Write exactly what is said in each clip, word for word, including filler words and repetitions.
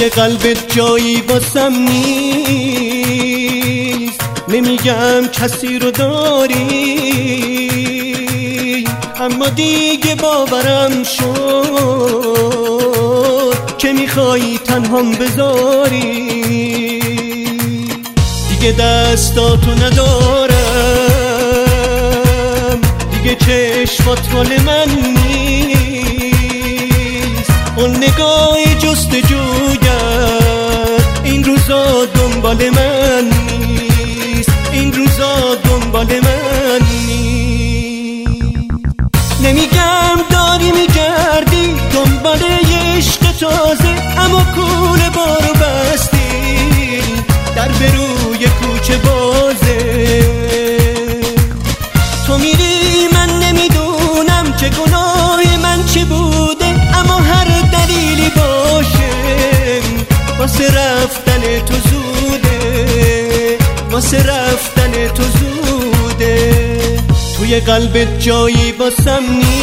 توی قلبت جایی واسم نیست، نمیگم کسی رو داری، اما دیگه باورم شد که میخوایی تنهام بذاری. دیگه دستاتو ندارم، دیگه چشمات مال من نیست، اون نگاه جستجویت این روزا دنبال من نیست، این روزا دنبال من نیست. نمیگم داری میگردی دنبال یه عشق تازه، اما کوله بارو بستی در بروی کوچه بازه. تو میری من نمیدونم که گناه من چی بوده، اما هر دلیلی باشه واسه رفتن تو زوده، واسه رفتن تو زوده. توی قلبت جایی واسم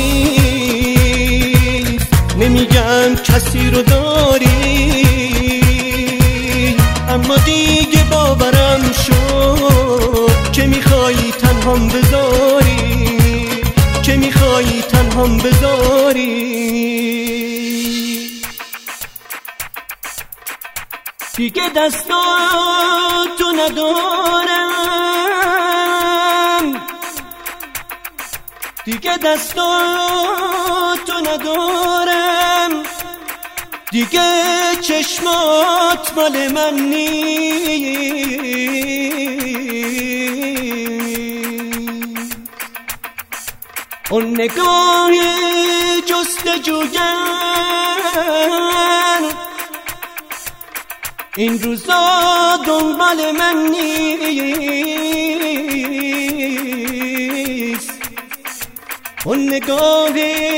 نیست، نمیگم کسی رو داری، اما دیگه باورم شد که میخوایی تنهام بذاری، که میخوایی تنهام بذاری. دیگه دستاتو ندارم، دیگه دستاتو ندارم، دیگه چشمات مال من نیست، اون نگاه جستجوگر این روزا دنبال من نیست، اون نگاه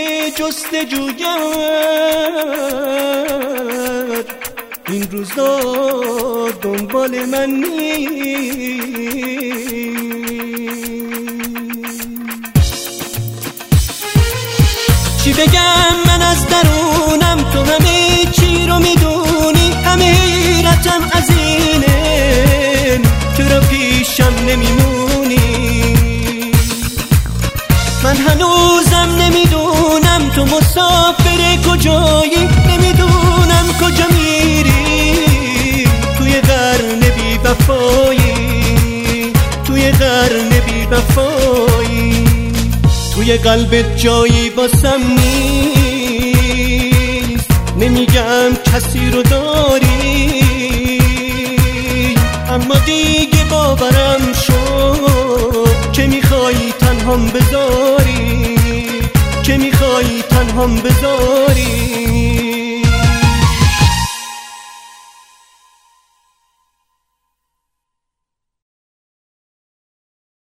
جستجوگر این روزا دنبال من نیست. چی بگم من از درونم، تو همه چی رو میدونی، همه حیرتم از اینه چرا پیشم نمیمونی. من هنوزم نمیدونم تو مسافر کجایی، نمیدونم کجا میری، توی قرن بی وفایی، توی قرن بی وفایی. توی قلبت جایی واسم نیست، نمیگم کسی رو داری، اما دیگه باورم شد که میخوایی تنهام بذاری، که میخوایی تنهام بذاری.